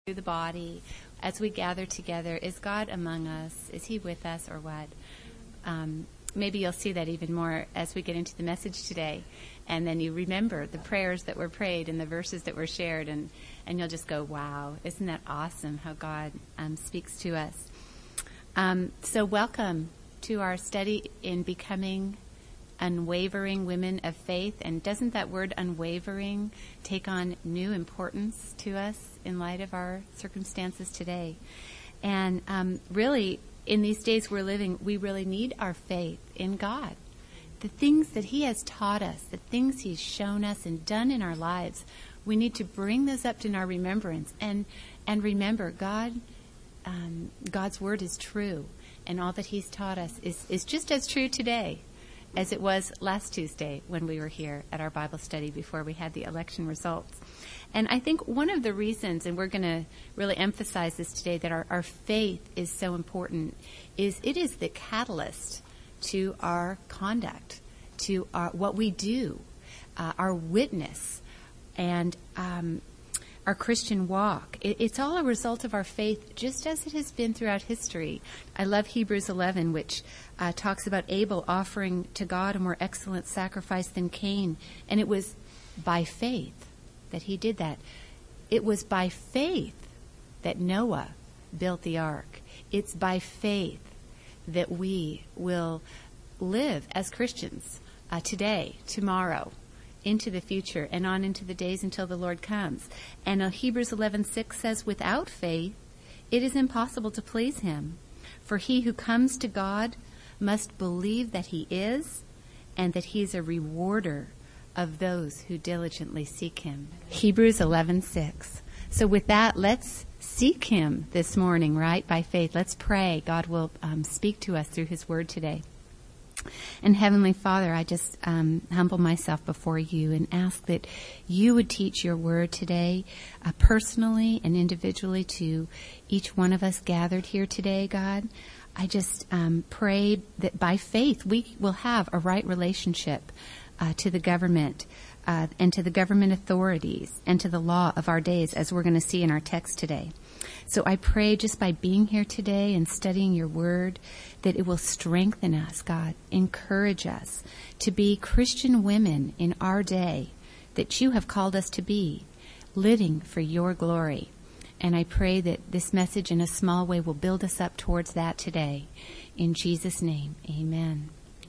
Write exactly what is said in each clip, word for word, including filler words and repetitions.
through the body as we gather together. Is God among us? Is he with us or what? Um, maybe you'll see that even more as we get into the message today. And then you remember the prayers that were prayed and the verses that were shared, and, and you'll just go, wow, isn't that awesome how God um, speaks to us. Um, so welcome to our study in becoming unwavering women of faith. And doesn't that word unwavering take on new importance to us in light of our circumstances today? And um, really, in these days we're living, we really need our faith in God. The things that he has taught us, the things he's shown us and done in our lives, we need to bring those up in our remembrance. And and remember, God, um, God's word is true. And all that he's taught us is, is just as true today as it was last Tuesday when we were here at our Bible study before we had the election results. And I think one of the reasons, and we're going to really emphasize this today, that our, our faith is so important, is it is the catalyst to our conduct, to our, what we do, uh, our witness, and um, our Christian walk. It, it's all a result of our faith, just as it has been throughout history. I love Hebrews eleven, which uh, talks about Abel offering to God a more excellent sacrifice than Cain, and it was by faith that he did that. It was by faith that Noah built the ark. It's by faith that we will live as Christians uh, today, tomorrow, into the future, and on into the days until the Lord comes. And uh, Hebrews eleven six says, without faith, it is impossible to please him. For he who comes to God must believe that he is, and that he is a rewarder of those who diligently seek him. Hebrews eleven six. So with that, let's seek him this morning, right, by faith. Let's pray. God will um, speak to us through his word today. And Heavenly Father, I just um, humble myself before you and ask that you would teach your word today, uh, personally and individually, to each one of us gathered here today, God. I just um, pray that by faith we will have a right relationship uh, to the government uh, and to the government authorities and to the law of our days, as we're going to see in our text today. So I pray just by being here today and studying your word that it will strengthen us, God, encourage us to be Christian women in our day that you have called us to be, living for your glory. And I pray that this message in a small way will build us up towards that today. In Jesus' name, amen.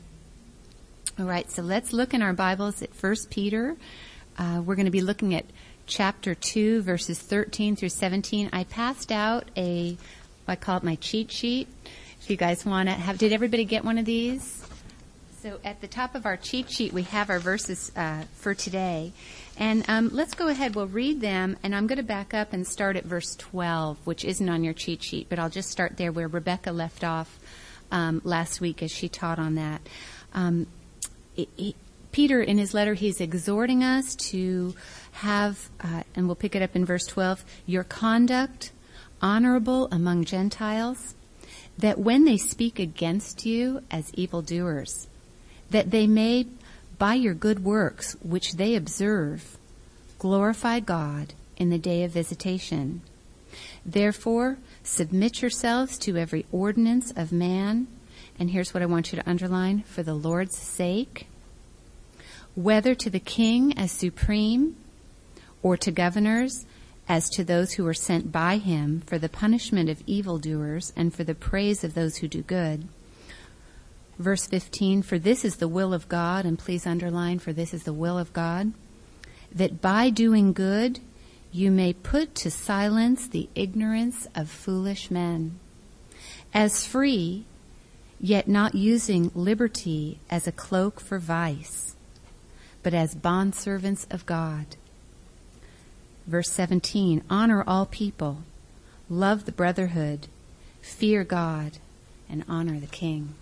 All right, so let's look in our Bibles at First Peter. Uh, we're going to be looking at chapter two, verses thirteen through seventeen. I passed out a, I call it my cheat sheet. If you guys want to have, did everybody get one of these? So at the top of our cheat sheet, we have our verses uh, for today. And um, let's go ahead, we'll read them, and I'm going to back up and start at verse twelve, which isn't on your cheat sheet, but I'll just start there where Rebecca left off um, last week as she taught on that. Um, it, it, Peter, in his letter, he's exhorting us to have, uh, and we'll pick it up in verse twelve, your conduct honorable among Gentiles, that when they speak against you as evildoers, that they may, by your good works which they observe, glorify God in the day of visitation. Therefore, submit yourselves to every ordinance of man, and here's what I want you to underline, for the Lord's sake, whether to the king as supreme, or to governors as to those who are sent by him for the punishment of evildoers and for the praise of those who do good. Verse fifteen, for this is the will of God, and please underline, for this is the will of God, that by doing good you may put to silence the ignorance of foolish men. As free, yet not using liberty as a cloak for vice, but as bondservants of God. Verse seventeen, honor all people, love the brotherhood, fear God, and honor the king.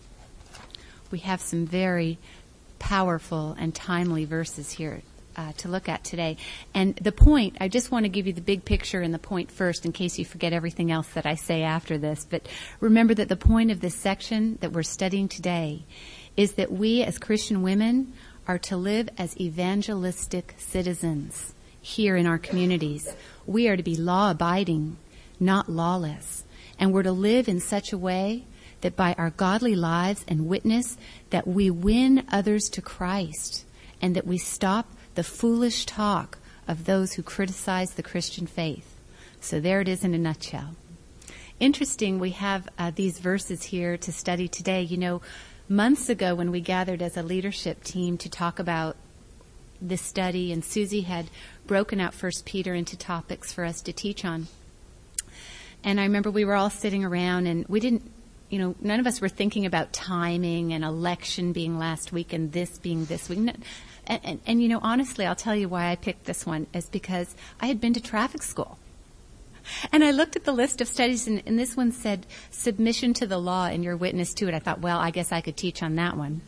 We have some very powerful and timely verses here uh, to look at today. And the point, I just want to give you the big picture and the point first in case you forget everything else that I say after this. But remember that the point of this section that we're studying today is that we as Christian women are to live as evangelistic citizens here in our communities. We are to be law-abiding, not lawless. And we're to live in such a way that by our godly lives and witness, that we win others to Christ, and that we stop the foolish talk of those who criticize the Christian faith. So there it is in a nutshell. Interesting, we have uh, these verses here to study today. You know, months ago when we gathered as a leadership team to talk about this study, and Susie had broken out First Peter into topics for us to teach on. And I remember we were all sitting around, and we didn't, you know, none of us were thinking about timing and election being last week and this being this week. And, and, and, you know, honestly, I'll tell you why I picked this one is because I had been to traffic school. And I looked at the list of studies, and, and this one said, submission to the law and your witness to it. I thought, well, I guess I could teach on that one.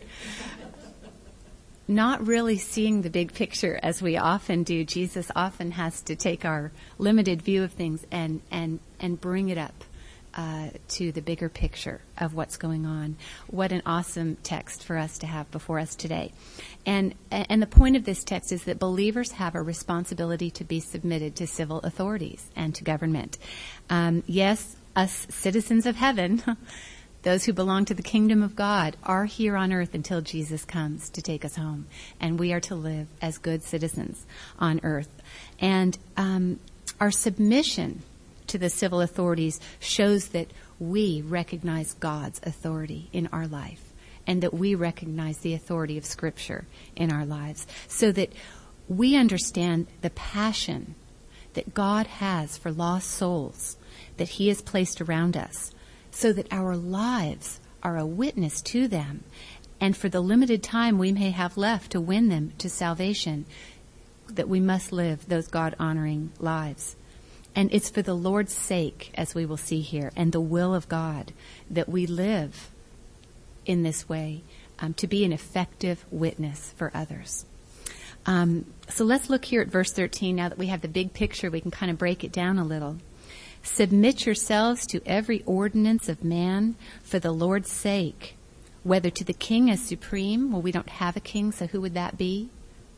Not really seeing the big picture as we often do. Jesus often has to take our limited view of things and, and, and bring it up uh, to the bigger picture of what's going on. What an awesome text for us to have before us today. And, and the point of this text is that believers have a responsibility to be submitted to civil authorities and to government. Um, yes, us citizens of heaven, those who belong to the kingdom of God, are here on earth until Jesus comes to take us home. And we are to live as good citizens on earth. And um, our submission to the civil authorities shows that we recognize God's authority in our life, and that we recognize the authority of Scripture in our lives, so that we understand the passion that God has for lost souls that He has placed around us, so that our lives are a witness to them, and for the limited time we may have left to win them to salvation, that we must live those God-honoring lives. And it's for the Lord's sake, as we will see here, and the will of God, that we live in this way, um, to be an effective witness for others. Um, so let's look here at verse thirteen. Now that we have the big picture, we can kind of break it down a little. Submit yourselves to every ordinance of man for the Lord's sake, whether to the king as supreme. Well, we don't have a king, so who would that be?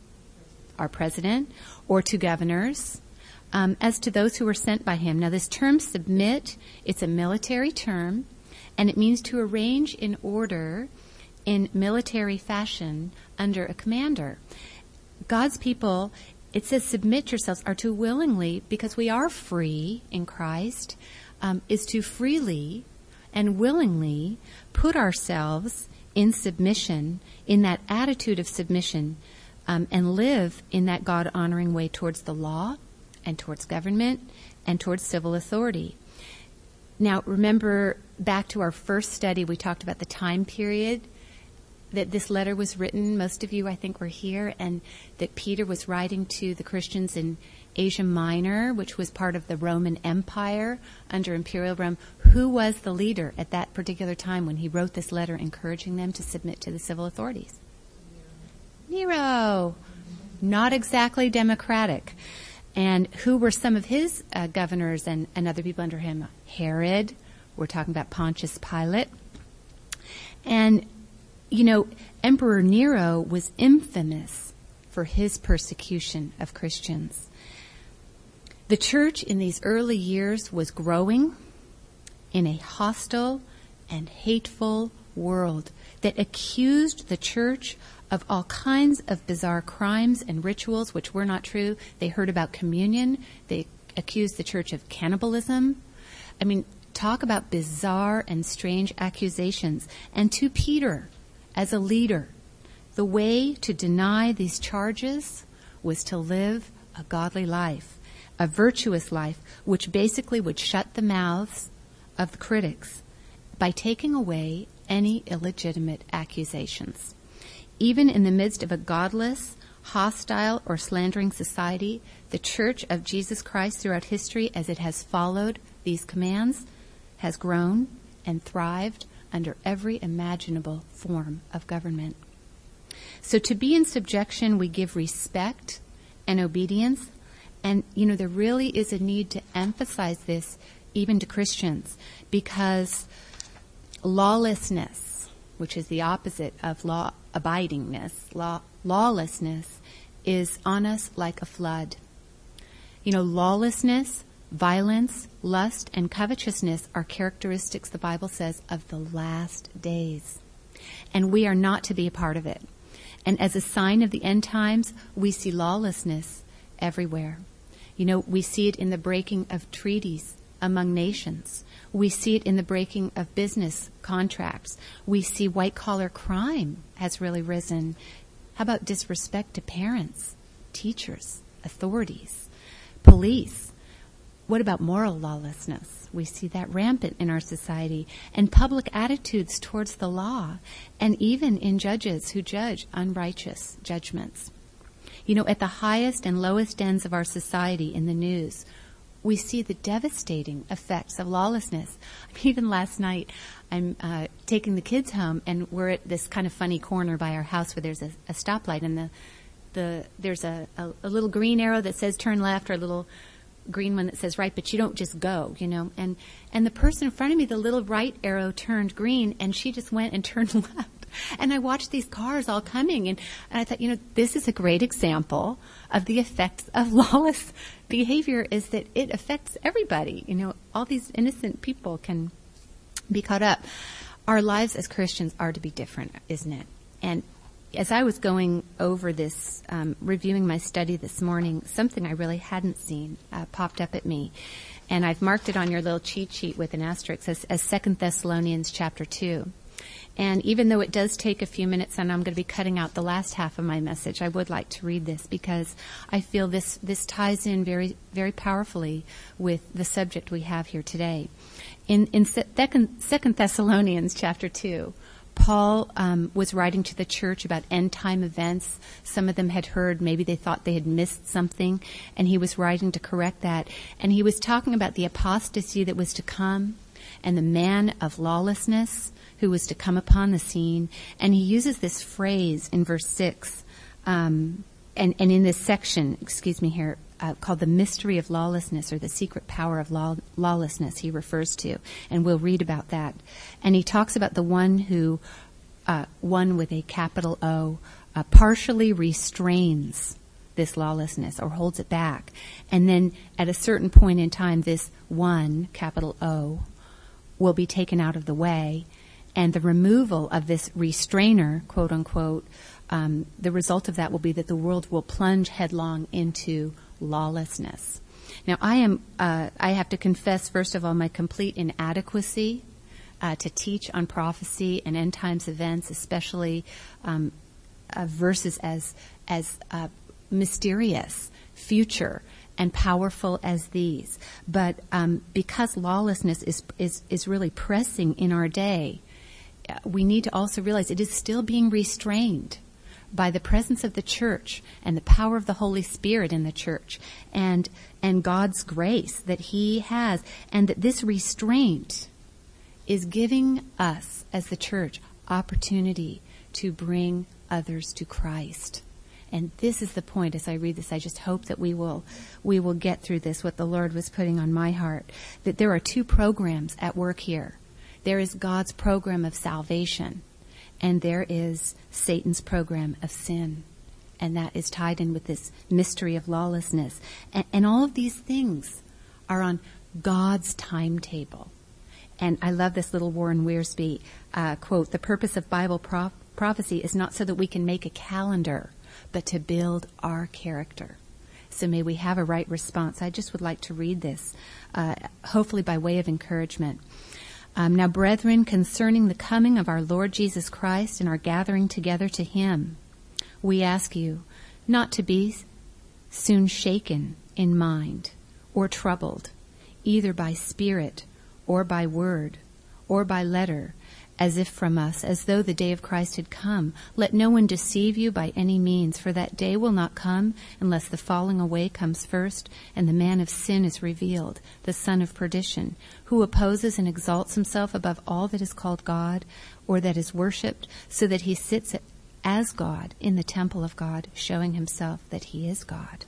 Our president. Or to governors, um, as to those who are sent by him. Now, this term submit, it's a military term, and it means to arrange in order in military fashion under a commander. God's people, it says submit yourselves, are to willingly, because we are free in Christ, um, is to freely and willingly put ourselves in submission, in that attitude of submission, um, and live in that God-honoring way towards the law and towards government and towards civil authority. Now, remember back to our first study, we talked about the time period that this letter was written. Most of you, I think, were here, and that Peter was writing to the Christians in Asia Minor, which was part of the Roman Empire under Imperial Rome. Who was the leader at that particular time when he wrote this letter encouraging them to submit to the civil authorities? Nero. Nero. Not exactly democratic. And who were some of his uh, governors and, and other people under him? Herod. We're talking about Pontius Pilate. And you know, Emperor Nero was infamous for his persecution of Christians. The church in these early years was growing in a hostile and hateful world that accused the church of all kinds of bizarre crimes and rituals which were not true. They heard about communion. They accused the church of cannibalism. I mean, talk about bizarre and strange accusations. And to Peter, as a leader, the way to deny these charges was to live a godly life, a virtuous life, which basically would shut the mouths of the critics by taking away any illegitimate accusations. Even in the midst of a godless, hostile, or slandering society, the Church of Jesus Christ throughout history, as it has followed these commands, has grown and thrived under every imaginable form of government. So to be in subjection, we give respect and obedience. And, you know, there really is a need to emphasize this even to Christians, because lawlessness, which is the opposite of law-abidingness, law, lawlessness, is on us like a flood. You know, lawlessness, violence, lust, and covetousness are characteristics, the Bible says, of the last days. And we are not to be a part of it. And as a sign of the end times, we see lawlessness everywhere. You know, we see it in the breaking of treaties among nations. We see it in the breaking of business contracts. We see white-collar crime has really risen. How about disrespect to parents, teachers, authorities, police? What about moral lawlessness? We see that rampant in our society, and public attitudes towards the law, and even in judges who judge unrighteous judgments. You know, at the highest and lowest ends of our society in the news, we see the devastating effects of lawlessness. I mean, even last night, I'm uh, taking the kids home, and we're at this kind of funny corner by our house where there's a, a stoplight, and the the there's a, a, a little green arrow that says turn left, or a little green one that says right, but you don't just go, you know. And and the person in front of me, the little right arrow turned green, and she just went and turned left. And I watched these cars all coming, and, and I thought, you know, this is a great example of the effects of lawless behavior, is that it affects everybody. You know, all these innocent people can be caught up. Our lives as Christians are to be different, isn't it? And as I was going over this, um, reviewing my study this morning, something I really hadn't seen uh, popped up at me. And I've marked it on your little cheat sheet with an asterisk as, as Second Thessalonians chapter two. And even though it does take a few minutes, and I'm going to be cutting out the last half of my message, I would like to read this because I feel this, this ties in very, very powerfully with the subject we have here today. In, in Second Thessalonians chapter two, Paul um, was writing to the church about end-time events. Some of them had heard, maybe they thought they had missed something, and he was writing to correct that. And he was talking about the apostasy that was to come and the man of lawlessness who was to come upon the scene. And he uses this phrase in verse six, um, and, and in this section, excuse me here, uh, called the mystery of lawlessness, or the secret power of law, lawlessness he refers to. And we'll read about that. And he talks about the one who, uh, one with a capital O, uh, partially restrains this lawlessness or holds it back. And then at a certain point in time, this one, capital O, will be taken out of the way. And the removal of this restrainer, quote unquote, um, the result of that will be that the world will plunge headlong into lawlessness. Now, I am, uh, I have to confess, first of all, my complete inadequacy uh, to teach on prophecy and end times events, especially um, uh, verses as as uh, mysterious, future, and powerful as these. But um, because lawlessness is is is really pressing in our day, we need to also realize it is still being restrained by the presence of the church and the power of the Holy Spirit in the church, and and God's grace that He has, and that this restraint is giving us as the church opportunity to bring others to Christ. And this is the point. As I read this, I just hope that we will we will get through this, what the Lord was putting on my heart, that there are two programs at work here. There is God's program of salvation, and there is Satan's program of sin. And that is tied in with this mystery of lawlessness. And, and all of these things are on God's timetable. And I love this little Warren Wiersbe uh, quote, "The purpose of Bible pro- prophecy is not so that we can make a calendar, but to build our character." So may we have a right response. I just would like to read this, uh, hopefully by way of encouragement. Um, now, brethren, concerning the coming of our Lord Jesus Christ and our gathering together to Him, we ask you not to be soon shaken in mind or troubled, either by spirit or by word or by letter, as if from us, as though the day of Christ had come. Let no one deceive you by any means, for that day will not come unless the falling away comes first, and the man of sin is revealed, the son of perdition, who opposes and exalts himself above all that is called God, or that is worshipped, so that he sits as God in the temple of God, showing himself that he is God.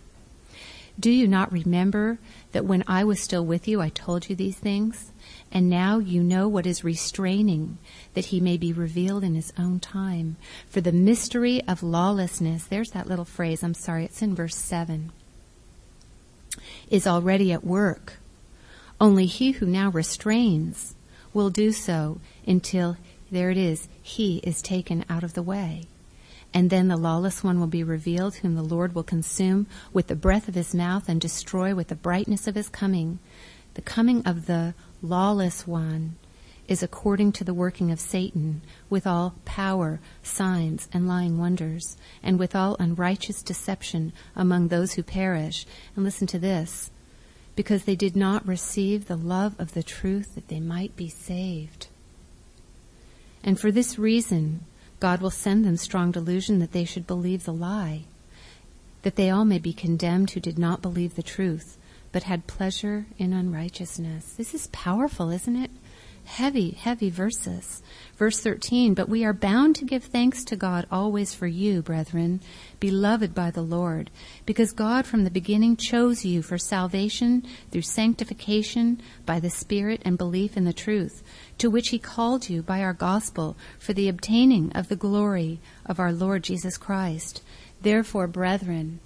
Do you not remember that when I was still with you, I told you these things? And now you know what is restraining, that he may be revealed in his own time. For the mystery of lawlessness," there's that little phrase, I'm sorry, it's in verse seven. is already at work. Only he who now restrains will do so until, there it is, he is taken out of the way. And then the lawless one will be revealed, whom the Lord will consume with the breath of his mouth and destroy with the brightness of his coming. The coming of the lawless one is according to the working of Satan, with all power, signs, and lying wonders, and with all unrighteous deception among those who perish. And listen to this, because they did not receive the love of the truth that they might be saved. And for this reason, God will send them strong delusion that they should believe the lie, that they all may be condemned who did not believe the truth, but had pleasure in unrighteousness. This is powerful, isn't it? Heavy, heavy verses. Verse thirteen, but we are bound to give thanks to God always for you, brethren, beloved by the Lord, because God from the beginning chose you for salvation through sanctification by the Spirit and belief in the truth, to which he called you by our gospel for the obtaining of the glory of our Lord Jesus Christ. Therefore, brethren,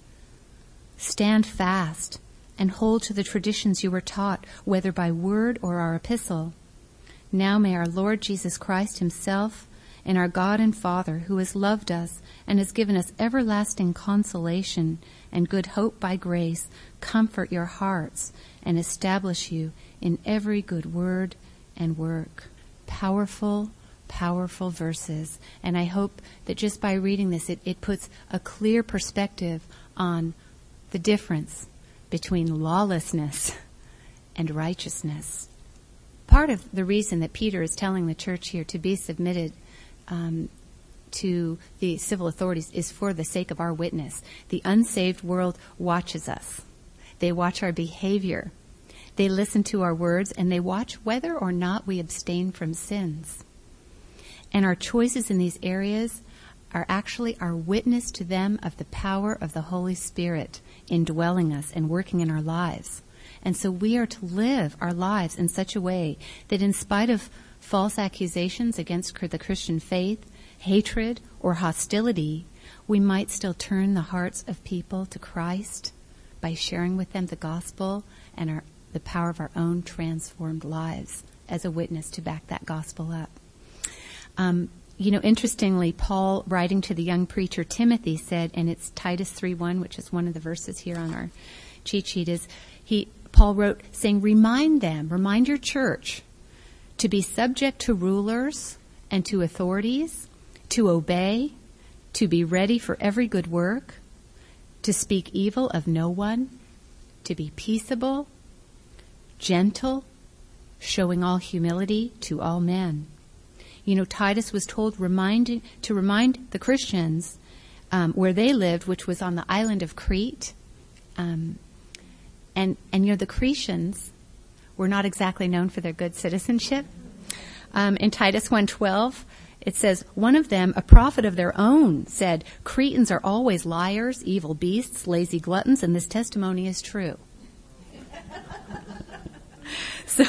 stand fast and hold to the traditions you were taught, whether by word or our epistle. Now may our Lord Jesus Christ himself and our God and Father, who has loved us and has given us everlasting consolation and good hope by grace, comfort your hearts and establish you in every good word and work. Powerful, powerful verses. And I hope that just by reading this, it, it puts a clear perspective on the difference between lawlessness and righteousness. Part of the reason that Peter is telling the church here to be submitted um, to the civil authorities is for the sake of our witness. The unsaved world watches us. They watch our behavior. They listen to our words, and they watch whether or not we abstain from sins. And our choices in these areas are actually our witness to them of the power of the Holy Spirit indwelling us and working in our lives. And so we are to live our lives in such a way that in spite of false accusations against the Christian faith, hatred, or hostility, we might still turn the hearts of people to Christ by sharing with them the gospel and our, the power of our own transformed lives as a witness to back that gospel up. Um, you know, interestingly, Paul, writing to the young preacher Timothy, said, and it's Titus three one, which is one of the verses here on our cheat sheet, is he... Paul wrote, saying, remind them, remind your church to be subject to rulers and to authorities, to obey, to be ready for every good work, to speak evil of no one, to be peaceable, gentle, showing all humility to all men. You know, Titus was told reminding, to remind the Christians um, where they lived, which was on the island of Crete. Um, And, and, you know, the Cretians were not exactly known for their good citizenship. Um, in Titus one twelve, it says, one of them, a prophet of their own, said, Cretans are always liars, evil beasts, lazy gluttons, and this testimony is true. so,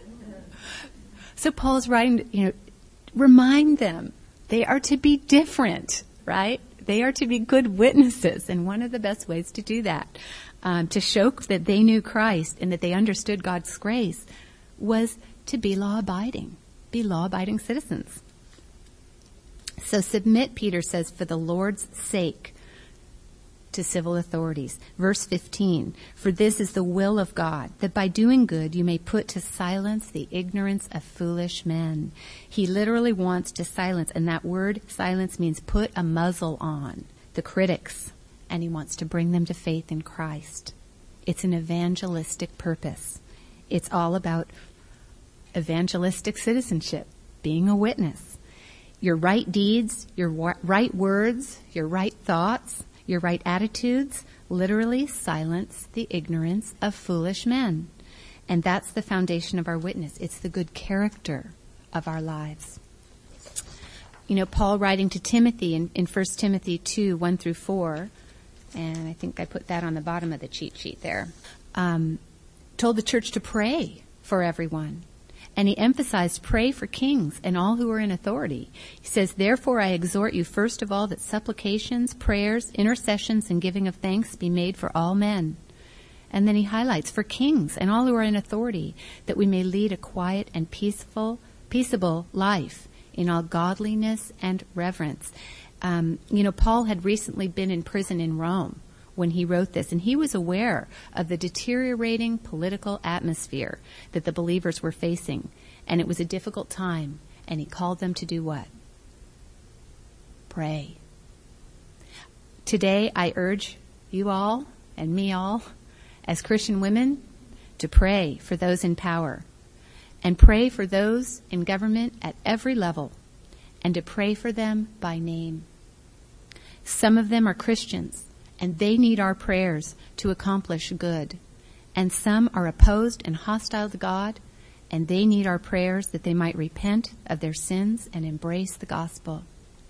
so Paul's writing, you know, remind them they are to be different, right? They are to be good witnesses, and one of the best ways to do that, Um, to show that they knew Christ and that they understood God's grace, was to be law-abiding, be law-abiding citizens. So submit, Peter says, for the Lord's sake to civil authorities. Verse fifteen, for this is the will of God, that by doing good you may put to silence the ignorance of foolish men. He literally wants to silence, and that word silence means put a muzzle on the critics. And he wants to bring them to faith in Christ. It's an evangelistic purpose. It's all about evangelistic citizenship, being a witness. Your right deeds, your wa- right words, your right thoughts, your right attitudes literally silence the ignorance of foolish men. And that's the foundation of our witness. It's the good character of our lives. You know, Paul writing to Timothy in, in First Timothy two, one through four, and I think I put that on the bottom of the cheat sheet there, um, told the church to pray for everyone. And he emphasized pray for kings and all who are in authority. He says, therefore I exhort you first of all that supplications, prayers, intercessions, and giving of thanks be made for all men, And then he highlights for kings and all who are in authority, that we may lead a quiet and peaceful, peaceable life in all godliness and reverence. Um, you know, Paul had recently been in prison in Rome when he wrote this, and he was aware of the deteriorating political atmosphere that the believers were facing. And it was a difficult time, and he called them to do what? Pray. Today, I urge you all and me all, as Christian women, to pray for those in power, and pray for those in government at every level, and to pray for them by name. Some of them are Christians, and they need our prayers to accomplish good. And some are opposed and hostile to God, and they need our prayers that they might repent of their sins and embrace the gospel.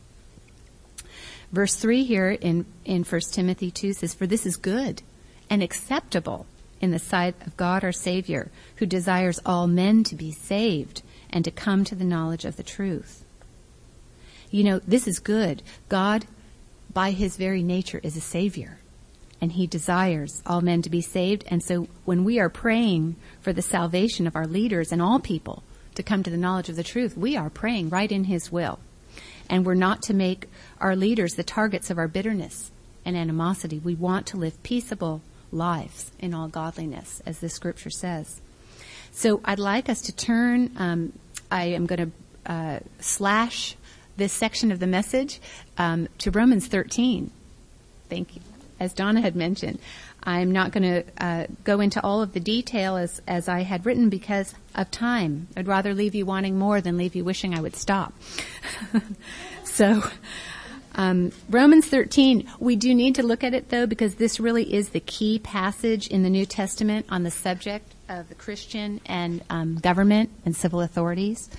Verse three here in, in First Timothy two says, "For this is good and acceptable in the sight of God our Savior, who desires all men to be saved and to come to the knowledge of the truth." You know, this is good. God, by his very nature, is a Savior, and he desires all men to be saved. And so when we are praying for the salvation of our leaders and all people to come to the knowledge of the truth, we are praying right in his will. And we're not to make our leaders the targets of our bitterness and animosity. We want to live peaceable lives in all godliness, as the scripture says. So I'd like us to turn, um, I am going to uh, slash this section of the message um, to Romans thirteen. Thank you. As Donna had mentioned, I'm not going to uh, go into all of the detail as, as I had written because of time. I'd rather leave you wanting more than leave you wishing I would stop. So, um, Romans thirteen, we do need to look at it, though, because this really is the key passage in the New Testament on the subject of the Christian and um, government and civil authorities.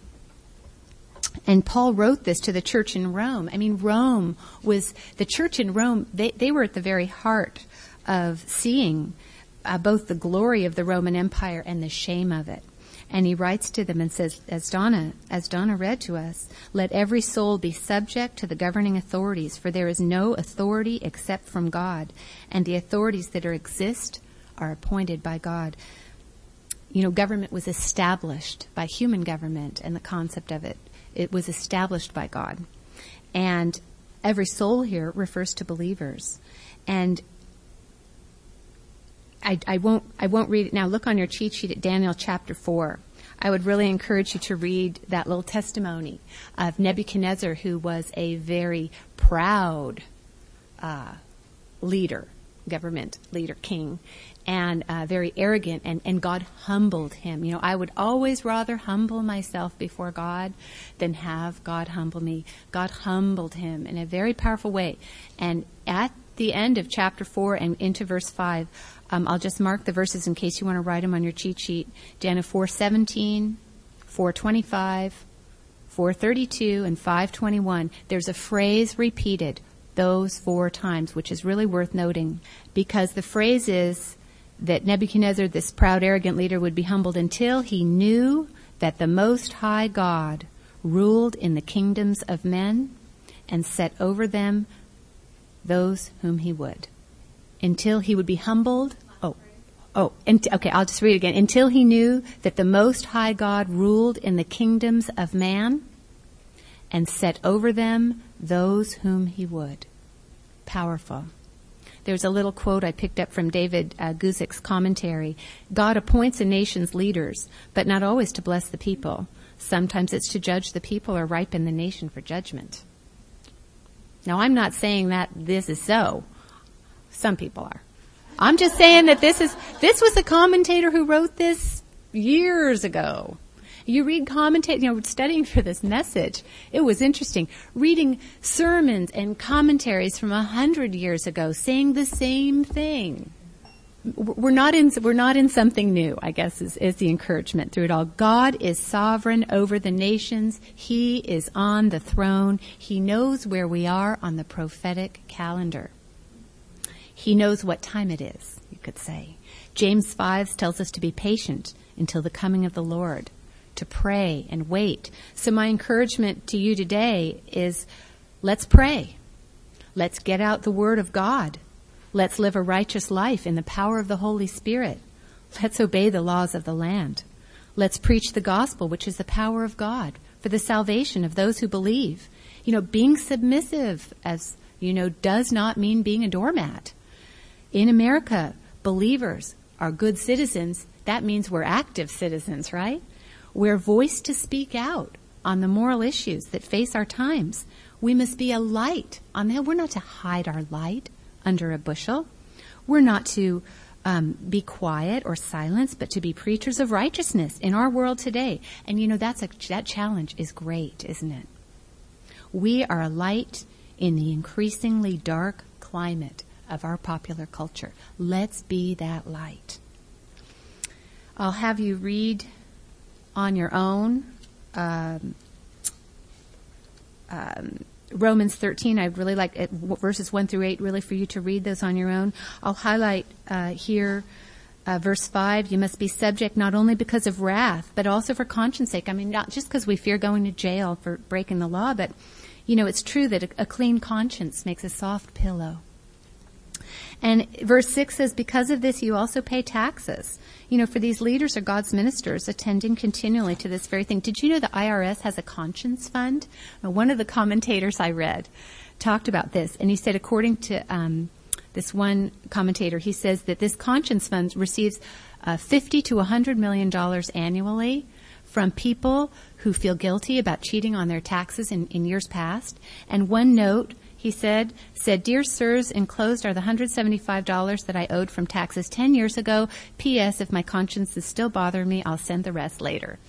And Paul wrote this to the church in Rome. I mean, Rome was, the church in Rome, they, they were at the very heart of seeing uh, both the glory of the Roman Empire and the shame of it. And he writes to them and says, as Donna, as Donna read to us, "Let every soul be subject to the governing authorities, for there is no authority except from God, and the authorities that are exist are appointed by God." You know, government was established by human government, and the concept of it. It was established by God. And every soul here refers to believers. And I, I won't I won't read it now. Look on your cheat sheet at Daniel chapter four. I would really encourage you to read that little testimony of Nebuchadnezzar, who was a very proud uh, leader, government leader, king, and uh, very arrogant, and, and God humbled him. You know, I would always rather humble myself before God than have God humble me. God humbled him in a very powerful way. And at the end of chapter four and into verse five, um, I'll just mark the verses in case you want to write them on your cheat sheet. Daniel four seventeen, four twenty-five, four thirty-two, and five twenty-one. There's a phrase repeated those four times, which is really worth noting, because the phrase is that Nebuchadnezzar, this proud, arrogant leader, would be humbled until he knew that the Most High God ruled in the kingdoms of men and set over them those whom he would. Until he would be humbled. Oh, oh, and, okay, I'll just read it again. Until he knew that the Most High God ruled in the kingdoms of man and set over them those whom he would. Powerful. There's a little quote I picked up from David uh, Guzik's commentary. God appoints a nation's leaders, but not always to bless the people. Sometimes it's to judge the people or ripen the nation for judgment. Now, I'm not saying that this is so. Some people are. I'm just saying that this is, this was a commentator who wrote this years ago. You read commentate, you know, studying for this message. It was interesting. Reading sermons and commentaries from a hundred years ago saying the same thing. We're not in, we're not in something new, I guess, is, is the encouragement through it all. God is sovereign over the nations. He is on the throne. He knows where we are on the prophetic calendar. He knows what time it is, you could say. James five tells us to be patient until the coming of the Lord, to pray and wait. So my encouragement to you today is, let's pray. Let's get out the Word of God. Let's live a righteous life in the power of the Holy Spirit. Let's obey the laws of the land. Let's preach the gospel, which is the power of God for the salvation of those who believe. You know, being submissive, as you know, does not mean being a doormat. In America, believers are good citizens. That means we're active citizens, right? We're voiced to speak out on the moral issues that face our times. We must be a light on the hill. We're not to hide our light under a bushel. We're not to um, be quiet or silence, but to be preachers of righteousness in our world today. And you know, that's a, that challenge is great, isn't it? We are a light in the increasingly dark climate of our popular culture. Let's be that light. I'll have you read on your own um, um, Romans thirteen. I'd really like it, verses one through eight, really for you to read those on your own. I'll highlight uh, here uh, verse five. You must be subject not only because of wrath, but also for conscience sake. I mean, not just because we fear going to jail for breaking the law, but, you know, it's true that a, a clean conscience makes a soft pillow. And verse six says, because of this, you also pay taxes. You know, for these leaders are God's ministers, attending continually to this very thing. Did you know the I R S has a conscience fund? Now, one of the commentators I read talked about this, and he said, according to um, this one commentator, he says that this conscience fund receives uh, fifty to one hundred million dollars annually from people who feel guilty about cheating on their taxes in, in years past. And one note, he said, said, Dear sirs, enclosed are the one hundred seventy-five dollars that I owed from taxes ten years ago. P S. If my conscience is still bothering me, I'll send the rest later.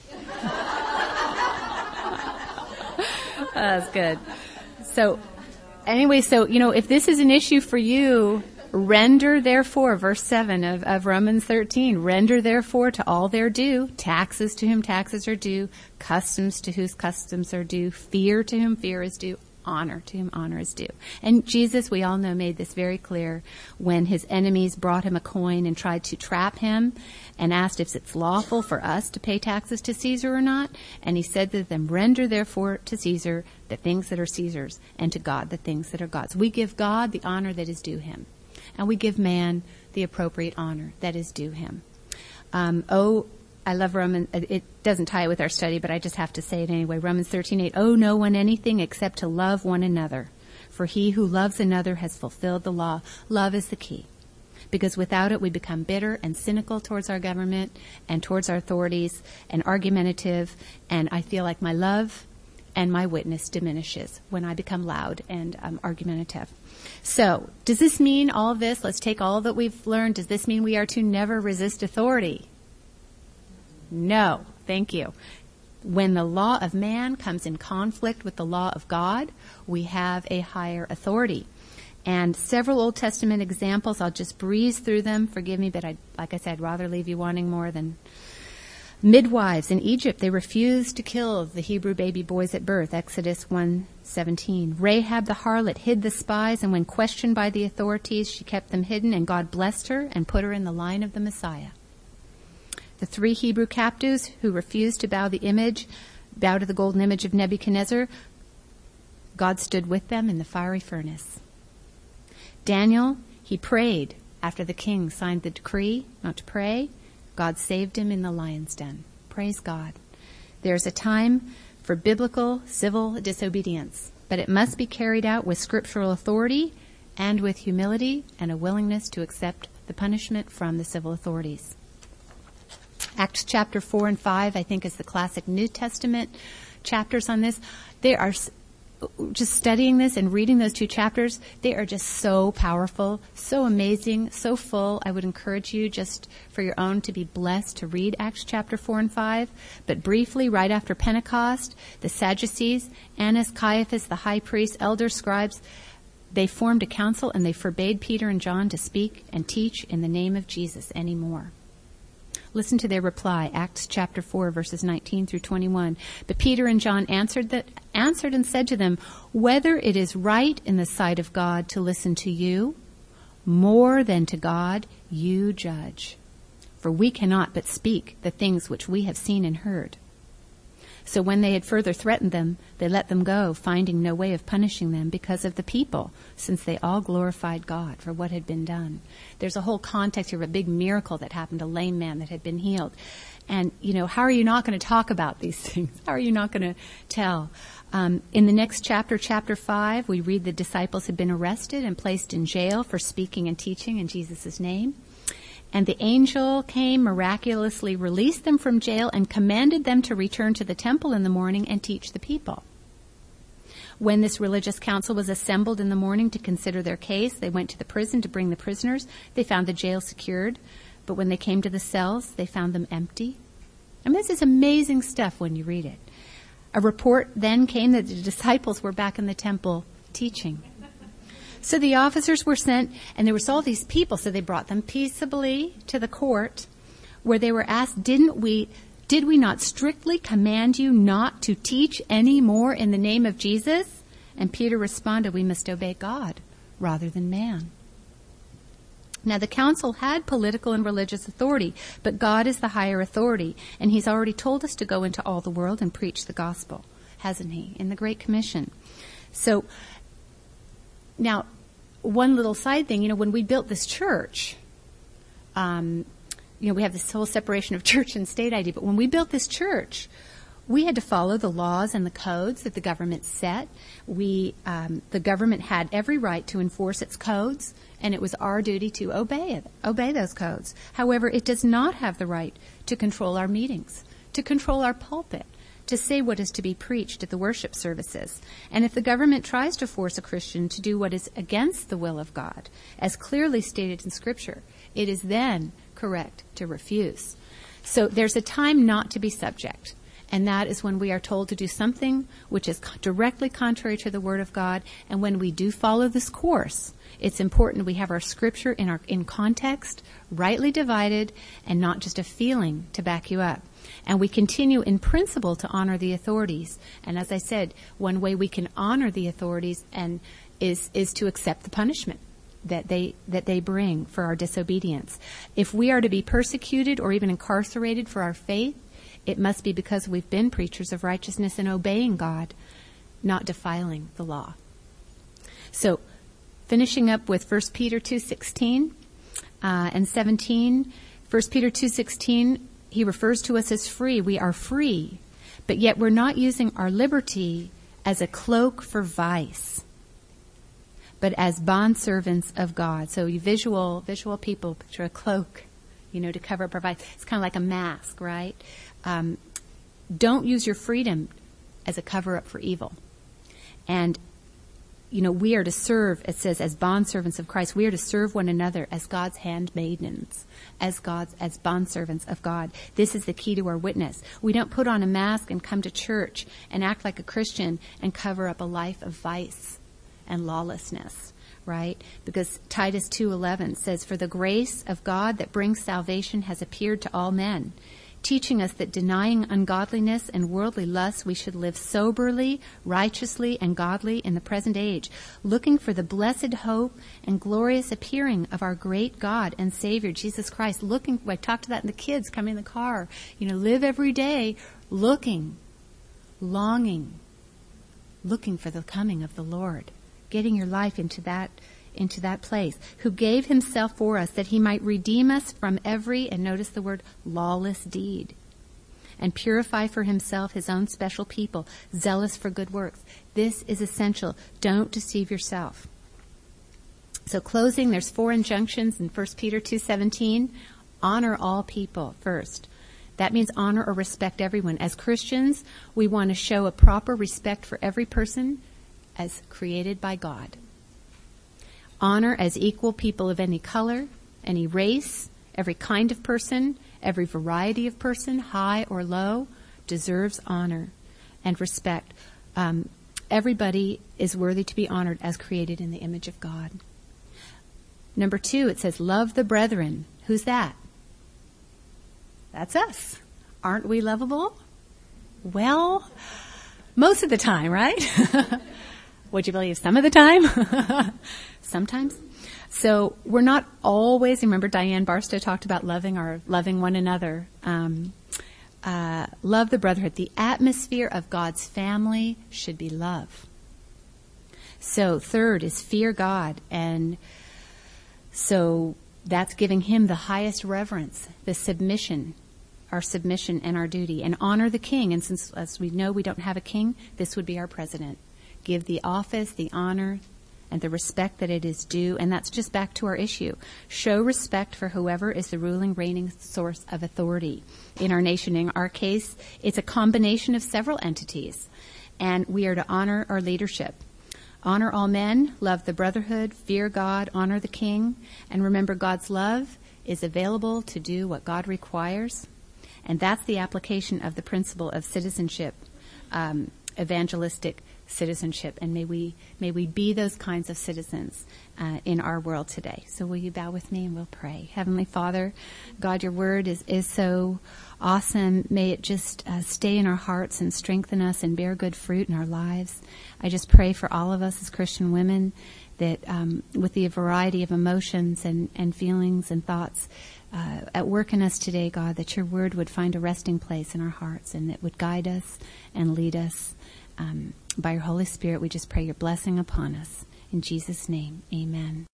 That's good. So, anyway, so, you know, if this is an issue for you, render therefore, verse seven of, of Romans thirteen, render therefore to all their due, taxes to whom taxes are due, customs to whose customs are due, fear to whom fear is due, honor to whom honor is due. And Jesus, we all know, made this very clear when his enemies brought him a coin and tried to trap him and asked if it's lawful for us to pay taxes to Caesar or not. And he said to them, render therefore to Caesar the things that are Caesar's, and to God the things that are God's. We give God the honor that is due him, and we give man the appropriate honor that is due him. Um, oh, I love Romans. It doesn't tie with our study, but I just have to say it anyway. Romans thirteen eight. Owe no one anything except to love one another. For he who loves another has fulfilled the law. Love is the key. Because without it, we become bitter and cynical towards our government and towards our authorities and argumentative. And I feel like my love and my witness diminishes when I become loud and um, argumentative. So, does this mean all of this? Let's take all that we've learned. Does this mean we are to never resist authority? No, thank you. When the law of man comes in conflict with the law of God, we have a higher authority. And several Old Testament examples, I'll just breeze through them. Forgive me, but I, like I said, I'd rather leave you wanting more than midwives in Egypt. They refused to kill the Hebrew baby boys at birth, Exodus one seventeen. Rahab the harlot hid the spies, and when questioned by the authorities, she kept them hidden, and God blessed her and put her in the line of the Messiah. The three Hebrew captives who refused to bow the image, bow to the golden image of Nebuchadnezzar, God stood with them in the fiery furnace. Daniel, he prayed after the king signed the decree not to pray. God saved him in the lion's den. Praise God. There's a time for biblical civil disobedience, but it must be carried out with scriptural authority and with humility and a willingness to accept the punishment from the civil authorities. Acts chapter four and five, I think, is the classic New Testament chapters on this. They are, just studying this and reading those two chapters, they are just so powerful, so amazing, so full. I would encourage you just for your own to be blessed to read Acts chapter four and five. But briefly, right after Pentecost, the Sadducees, Annas, Caiaphas, the high priest, elders, scribes, they formed a council and they forbade Peter and John to speak and teach in the name of Jesus anymore. Listen to their reply, Acts chapter four, verses nineteen through twenty-one. But Peter and John answered that, answered and said to them, whether it is right in the sight of God to listen to you, more than to God, you judge. For we cannot but speak the things which we have seen and heard. So when they had further threatened them, they let them go, finding no way of punishing them because of the people, since they all glorified God for what had been done. There's a whole context here of a big miracle that happened, a lame man that had been healed. And, you know, how are you not going to talk about these things? How are you not going to tell? Um, in the next chapter, chapter five, we read the disciples had been arrested and placed in jail for speaking and teaching in Jesus' name. And the angel came, miraculously released them from jail, and commanded them to return to the temple in the morning and teach the people. When this religious council was assembled in the morning to consider their case, they went to the prison to bring the prisoners. They found the jail secured, but when they came to the cells, they found them empty. I mean, this is amazing stuff when you read it. A report then came that the disciples were back in the temple teaching. So the officers were sent, and there was all these people, so they brought them peaceably to the court, where they were asked, Didn't we, did we not strictly command you not to teach any more in the name of Jesus? And Peter responded, we must obey God rather than man. Now the council had political and religious authority, but God is the higher authority, and he's already told us to go into all the world and preach the gospel, hasn't he, in the Great Commission. So, now, one little side thing, you know, when we built this church, um, you know, we have this whole separation of church and state idea, but when we built this church, we had to follow the laws and the codes that the government set. We, um, the government had every right to enforce its codes, and it was our duty to obey it, obey those codes. However, it does not have the right to control our meetings, to control our pulpit, to say what is to be preached at the worship services. And if the government tries to force a Christian to do what is against the will of God, as clearly stated in Scripture, it is then correct to refuse. So there's a time not to be subject, and that is when we are told to do something which is directly contrary to the Word of God. And when we do follow this course, it's important we have our Scripture in our in context, rightly divided, and not just a feeling to back you up. And we continue in principle to honor the authorities. And as I said, one way we can honor the authorities and is is to accept the punishment that they that they bring for our disobedience. If we are to be persecuted or even incarcerated for our faith, it must be because we've been preachers of righteousness and obeying God, not defiling the law. So, finishing up with First Peter two sixteen uh, and seventeen. First Peter two sixteen, he refers to us as free. We are free, but yet we're not using our liberty as a cloak for vice, but as bondservants of God. So you visual, visual people picture a cloak, you know, to cover up our vice. It's kind of like a mask, right? Um, don't use your freedom as a cover-up for evil. And, you know, we are to serve, it says, as bondservants of Christ. We are to serve one another as God's handmaidens, as God's, as bondservants of God. This is the key to our witness. We don't put on a mask and come to church and act like a Christian and cover up a life of vice and lawlessness, right? Because Titus two eleven says, for the grace of God that brings salvation has appeared to all men, teaching us that denying ungodliness and worldly lusts, we should live soberly, righteously, and godly in the present age, looking for the blessed hope and glorious appearing of our great God and Savior, Jesus Christ. Looking, I talked to that in the kids coming in the car. You know, live every day looking, longing, looking for the coming of the Lord, getting your life into that into that place, who gave himself for us that he might redeem us from every, and notice the word, lawless deed, and purify for himself his own special people, zealous for good works. This is essential. Don't deceive yourself. So closing, there's four injunctions in First Peter two seventeen. Honor all people first. That means honor or respect everyone. As Christians, we want to show a proper respect for every person as created by God. Honor as equal people of any color, any race, every kind of person, every variety of person, high or low, deserves honor and respect. Um, everybody is worthy to be honored as created in the image of God. Number two, it says, love the brethren. Who's that? That's us. Aren't we lovable? Well, most of the time, right? Would you believe some of the time? Sometimes. So we're not always, remember Diane Barstow talked about loving our loving one another. Um, uh, love the brotherhood. The atmosphere of God's family should be love. So third is fear God. And so that's giving him the highest reverence, the submission, our submission and our duty, and honor the king. And since, as we know, we don't have a king, this would be our president. Give the office, the honor, and the respect that it is due. And that's just back to our issue. Show respect for whoever is the ruling, reigning source of authority in our nation. In our case, it's a combination of several entities, and we are to honor our leadership. Honor all men, love the brotherhood, fear God, honor the king, and remember God's love is available to do what God requires. And that's the application of the principle of citizenship, um, evangelistic citizenship. And may we may we be those kinds of citizens uh, in our world today. So will you bow with me and we'll pray. Heavenly Father, God, your word is, is so awesome. May it just uh, stay in our hearts and strengthen us and bear good fruit in our lives. I just pray for all of us as Christian women that um, with the variety of emotions and, and feelings and thoughts uh, at work in us today, God, that your word would find a resting place in our hearts and that would guide us and lead us. Um, by your Holy Spirit, we just pray your blessing upon us. In Jesus' name, amen.